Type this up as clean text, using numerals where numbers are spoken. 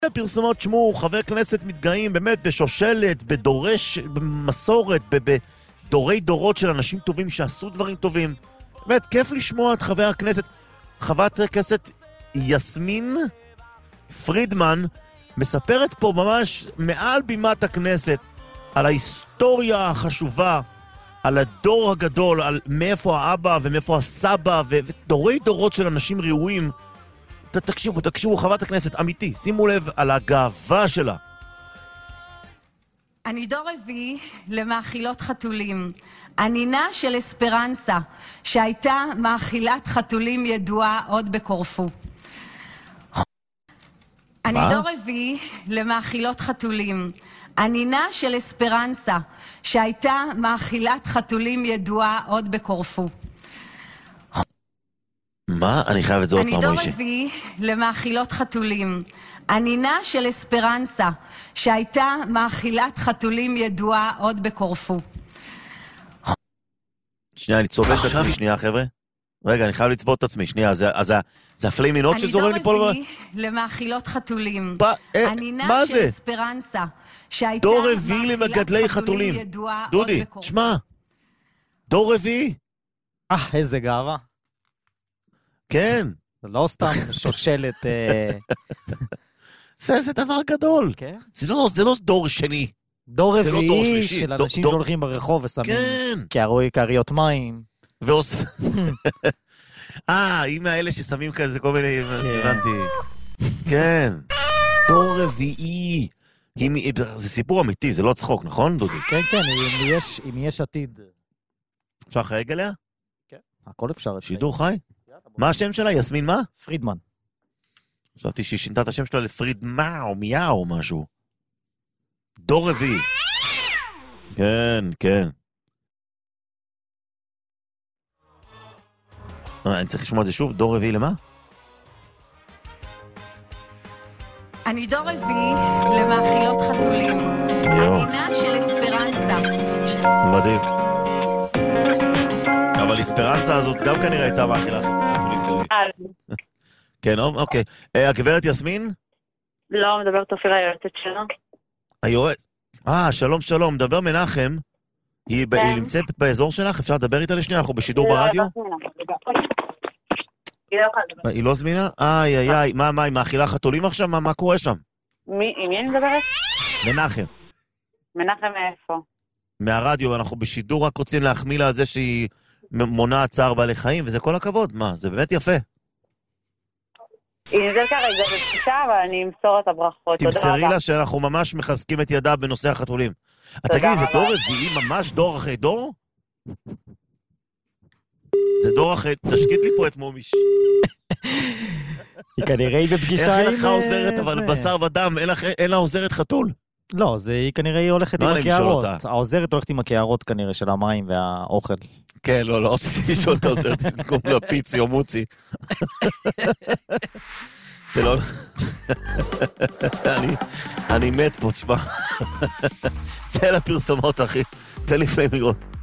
הפרסומות, שמו, חבר כנסת מתגאים באמת בשושלת, בדורש, במסורת, בדורי דורות של אנשים טובים שעשו דברים טובים. באמת, כיף לשמוע את חבר הכנסת, חברת הכנסת יסמין פרידמן, מספרת פה ממש מעל בימת הכנסת על ההיסטוריה החשובה, על הדור הגדול, על מאיפה האבא ומאיפה הסבא, ודורי דורות של אנשים ראויים. תקשיבו, חברת הכנסת, אמיתי, שימו לב על הגאווה שלה. אני דור רביעי למאכילות חתולים. הנינה של אספרנסה, שהייתה מאכילת חתולים ידועה עוד בקורפו. אני דור רביעי למאכילות חתולים. הנינה של אספרנסה, שהייתה מאכילת חתולים ידועה עוד בקורפו. מה? אני חייב את זה עוד פעם, אני דור מוישי. רביעי למאכילות חתולים. הנינה של אספרנסה, שהייתה מאכילת חתולים ידועה עוד בקורפו. שנייה, אני צובט את עצמי, שנייה, חבר'ה. רגע, אני חייב לצבוט את עצמי, שנייה, זה הפלימינוט שזורם לי פה? אני דור רביעי למאכילות חתולים. מה הנינה זה? של אספרנסה, שהייתה דור רביעי למגדלי חתולים. ידועה עוד דודי, בקורפו. תשמע. דור רביעי. איזה גאווה. כן. זה לא סתם שושלת. זה דבר גדול. כן. זה לא דור שני. דור זה לא דור רביעי שלישי. של אנשים שהולכים ברחוב ושמים כן. קעריות מים. היא מהאלה ששמים כזה כל מיני, הבנתי. כן. דור רביעי. זה סיפור אמיתי, זה לא צחוק, נכון, דודי? כן, אם יש עתיד. אפשר לחייג אליה? כן, הכל אפשר. שידור חי? מה השם שלה? יסמין מה? פרידמן. חשבתי שהיא שינתה את השם שלה לפרידמה או מיהו או משהו. דור רביעי. כן, כן. אני צריך לשמוע את זה שוב. דור רביעי למה? אני דור רביעי למאכילות חתולים. הנינה של אספרנסה. מדהים. אבל אספרנסה הזאת גם כנראה הייתה מאכילה חתולים. כן, אוקיי. הגברת יסמין? לא, מדברת אופיר היועצת שלה. היועצת? שלום, מדבר מנחם. היא נמצאת באזור שלך? אפשר לדבר איתה לשנייה? אנחנו בשידור ברדיו? היא לא זמינה? מה, היא מאכילה חתולים עכשיו? מה קורה שם? עם מי אני מדברת? מנחם. מנחם מאיפה? מהרדיו, אנחנו בשידור רק רוצים להחמיא לה על זה שהיא מונעת צער בעלי חיים, וזה כל הכבוד. מה, זה באמת יפה. היא נזל כרגע בפגישה, אבל אני אמסור את הברכות. תמסרי לה שאנחנו ממש מחזקים את ידה בנושא החתולים. תגידי, זה דור רביעי, ממש דור אחרי דור? זה דור אחרי, תשקיט לי פה את מומיש. היא כנראה היא בפגישה עם... איך לך עוזרת, אבל בשר ודם, אין לה עוזרת חתול? לא, היא כנראה הולכת עם הקערות. העוזרת הולכת עם הקערות כנראה של המים והאוכל. כן, לא רציתי לשאול את העוזרת, במקום לפיצי או מוצי. זה לא... אני מת פה, תשמע. זה לפרסומות, אחי. תן לי פליימ לראות.